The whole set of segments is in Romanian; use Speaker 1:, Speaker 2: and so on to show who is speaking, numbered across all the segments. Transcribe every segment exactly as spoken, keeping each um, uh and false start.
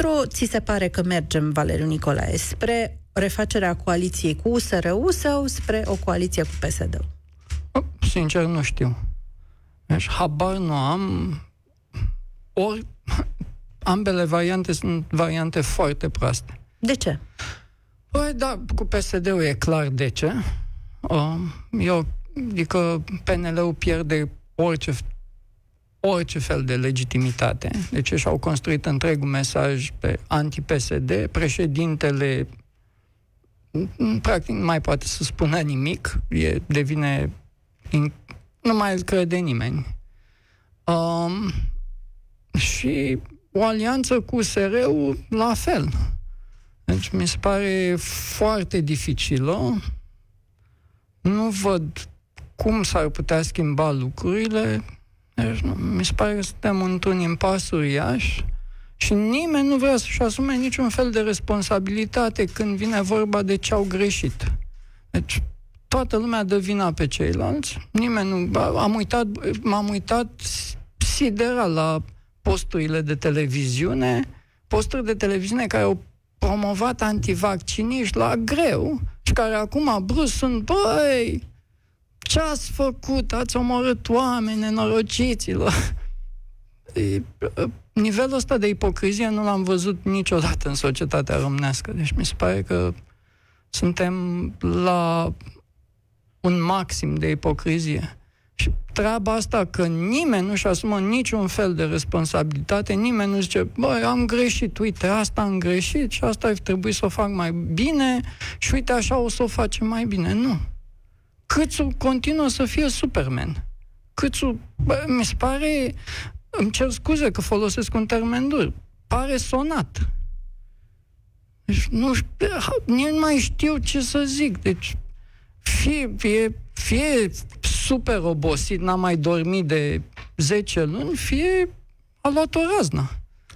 Speaker 1: încotro ți se pare că mergem, Valeriu Nicolae? Spre refacerea coaliției cu U S R U sau spre o coaliție cu P S D?
Speaker 2: Sincer, nu știu. Deci, habar nu am. Ori, ambele variante sunt variante foarte proaste.
Speaker 1: De ce?
Speaker 2: Păi, da, cu P S D-ul e clar de ce. Eu, adică P N L-ul pierde orice, orice fel de legitimitate. Deci și-au construit întregul mesaj pe anti-P S D. Președintele practic nu mai poate să spună nimic. E, devine... In, nu mai îl crede nimeni. Um, și o alianță cu U S R-ul la fel. Deci mi se pare foarte dificilă. Nu văd cum s-ar putea schimba lucrurile. Deci, nu, mi se pare că suntem într-un impas uriaș și nimeni nu vrea să-și asume niciun fel de responsabilitate când vine vorba de ce au greșit. Deci, toată lumea dă vina pe ceilalți. Nimeni nu... Am uitat, m-am uitat siderat la posturile de televiziune, posturi de televiziune care au promovat antivacciniști la greu și care acum brusc sunt, băi, ce ați făcut? Ați omorât oameni, nenorociților. Nivelul ăsta de ipocrizie nu l-am văzut niciodată în societatea românească. Deci mi se pare că suntem la un maxim de ipocrizie. Și treaba asta că nimeni nu-și asumă niciun fel de responsabilitate, nimeni nu zice, băi, am greșit, uite, asta am greșit și asta ar trebui să o fac mai bine și uite, așa o să o facem mai bine. Nu. Câțu continuă să fie Superman. Câțu, bă, mi se pare, îmi cer scuze că folosesc un termen dur, pare sonat. Deci nu știu, nu mai știu ce să zic. Deci fie, fie, fie super obosit, n-a mai dormit de zece luni, fie a luat o raznă.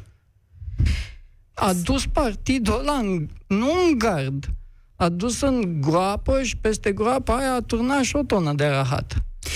Speaker 2: A dus partidul ăla în, nu în gard, a dus în groapă și peste groapa aia a turnat și o tonă de rahat.